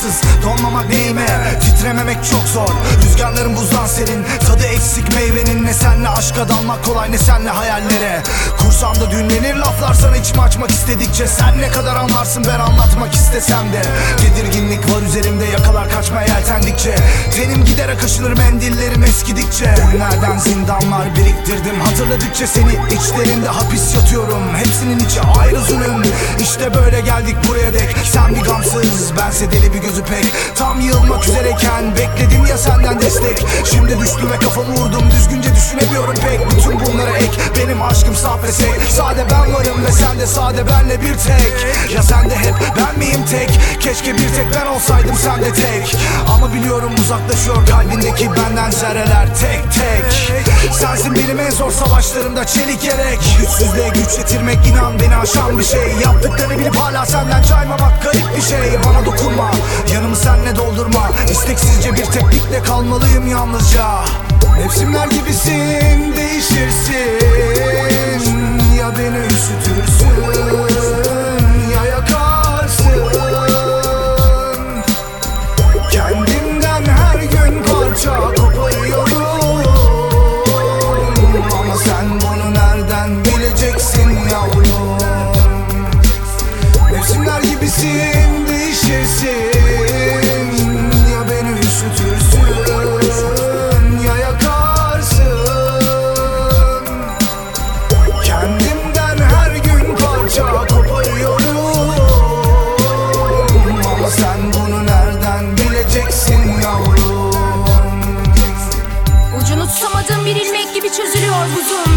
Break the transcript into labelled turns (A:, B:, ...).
A: Zamansız donmamak neyime, titrememek çok zor. Rüzgarların buzdan serin, tadı eksik meyvenin. Ne senle aşka dalmak kolay, ne senle hayallere. Kursamda düğümlenir laflar sana, içimi açmak istedikçe. Sen ne kadar anlarsın ben anlatmak istesem de. Tedirginlik var üzerimde, yakalar kaçmaya yeltendikçe. Tenim giderek aşınır, mendillerim eskidikçe. Günlerden zindanlar biriktirdim, hatırladıkça seni içlerinde hapis yatıyorum. Hepsinin içi ayrı zulüm. İşte böyle geldik buraya dek. Sen bir gamsız, bense deli bir gözü pek. Tam yığılmak üzereyken bekledim ya senden destek. Şimdi düştüm ve kafamı vurdum, düzgünce düşünemiyorum pek. Bütün bunlara ek, benim aşkım saf ve sek. Sade ben varım ve sen de sade benle bir tek. Ya sen de hep ben miyim tek? Keşke bir tek ben olsaydım, sen de tek. Ama biliyorum uzaklaşıyor kalbindeki benden zerreler tek tek. Sensin benim en zor savaşlarımda çelik yelek. Güçsüzlüğe güç getirmek inan beni aşan bir şey. Yaptıklarını bilip hala senden caymamak garip bir şey. Bana dokunma, yanımı senle doldurma. İsteksizce bir teknikle kalmalıyım yalnızca. Mevsimler gibisin, değişirsin. Ya beni üşütürsün ya yakarsın. Kendimden her gün parça koparıyorum. Ama sen bunu nereden bileceksin yavrum? Mevsimler gibisin, değişirsin. Ya beni üşütürsün ya yakarsın. Kendimden her gün parça koparıyorum. Ama sen bunu nereden bileceksin yavrum?
B: Ucunu tutamadığım bir ilmek gibi çözülüyor buzum.